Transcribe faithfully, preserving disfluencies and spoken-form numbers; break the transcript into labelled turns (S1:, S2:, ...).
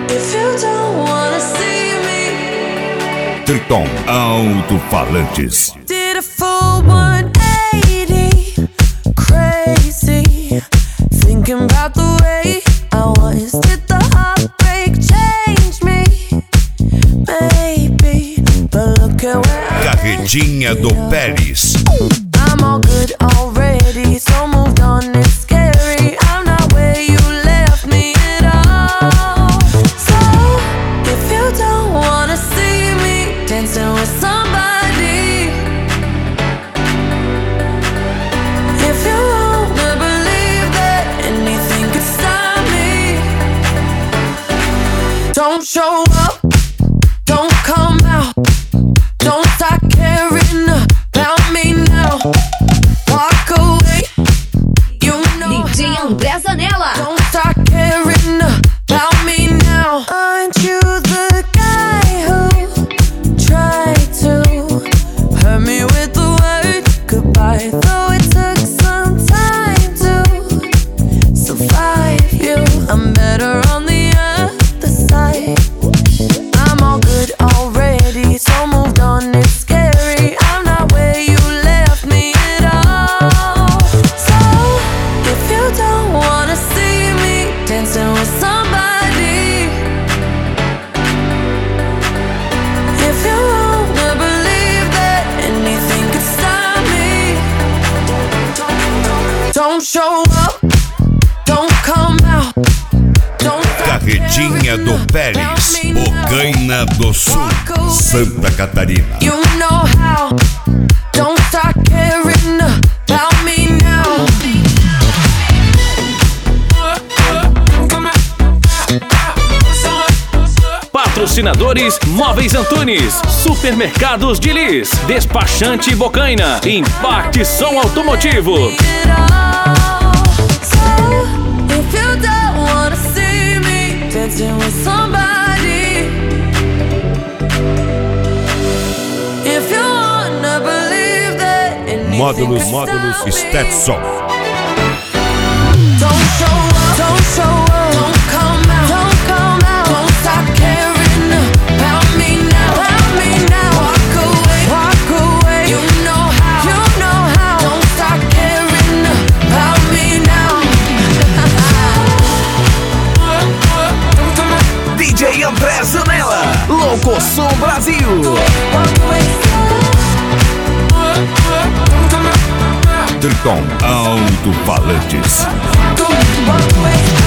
S1: If you don't wanna see me.
S2: Triton Alto-Falantes.
S1: Did a full one eighty, crazy, thinking about the way I was. Did the heartbreak change me? Maybe, but look at where
S2: Carretinha do Pérez.
S1: I'm all good already, so moved on, it's scary. I'm not where you left me at all. So, if you don't wanna see me dancing with somebody, if you wanna believe that anything could stop me, don't show up, don't come out, don't start caring about me now. Walk away, you know
S3: D J André Zanella.
S1: don't start caring about me now. Aren't you the guy who tried to hurt me with the word goodbye? Though it took some time to survive you, I'm better on the other side. I'm all good already, so moved on, it's scary. I'm not where you left me at all. So, if you don't wanna see me dancing with somebody, if you wanna believe that anything could stop me, don't show up, don't come out, don't stop
S2: Carretinha do Pérez. Bocaina do Sul, Santa Catarina.
S1: you know how. Don't start caring about me now.
S4: Patrocinadores Móveis Antunes, Supermercados de Lis, Despachante Bocaina, Impact Som Automotivo.
S1: It all. So, if you don't wanna see me dancing with somebody, if you wanna believe that anything
S2: Módulos,
S1: could
S2: módulos
S1: stop me,
S2: Stetson.
S1: don't show up, don't show up, don't come out, don't come out, don't stop caring about me now, about me now. Walk away, walk away, you know how, you know how. Don't stop caring about me now.
S5: D J André Zanella, Louco Som Brasil.
S1: Walk away,
S2: Triton Alto-Falantes.
S1: walk away.